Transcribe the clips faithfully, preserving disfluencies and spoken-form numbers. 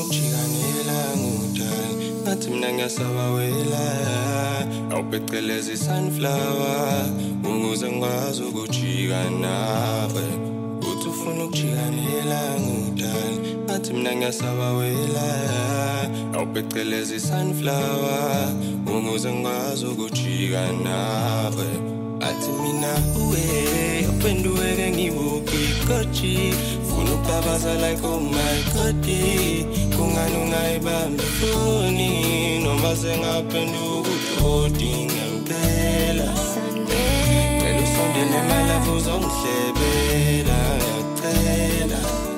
ukujikanela ngudala ngathi mina ngiyasabawela awubhecelezi sunflower unguze ngikwazi ukujika nawe uthi ufuna ukujikanela ngudala ngathi mina ngiyasabawela awubhecelezi sunflower unguze ngikwazi ukujika nawe athi mina uwe upenduweke ngibuka ikochi funa ukubabaza like oh my god kungani ungayibambi foni noma sengaphenduka udoti ngempela ngicela usondele emalavu uzongihlebela ngiyacela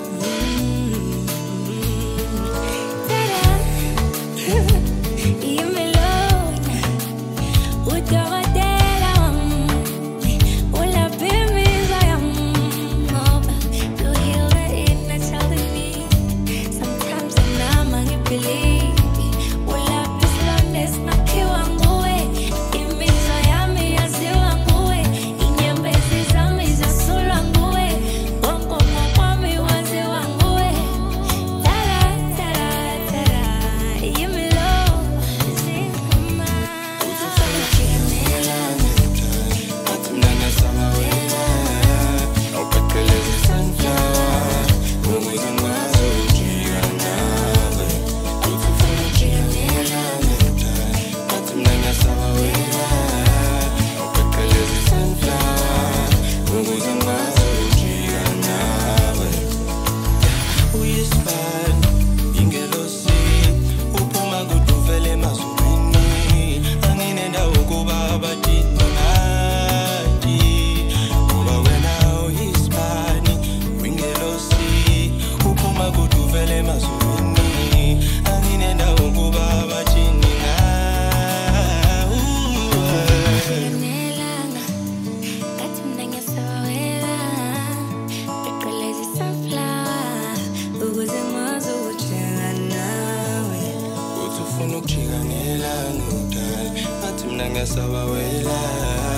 ngiyasabawela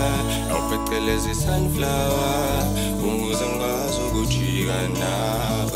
awubhecelezi sunflower unguze ngikwazi ukujika nawe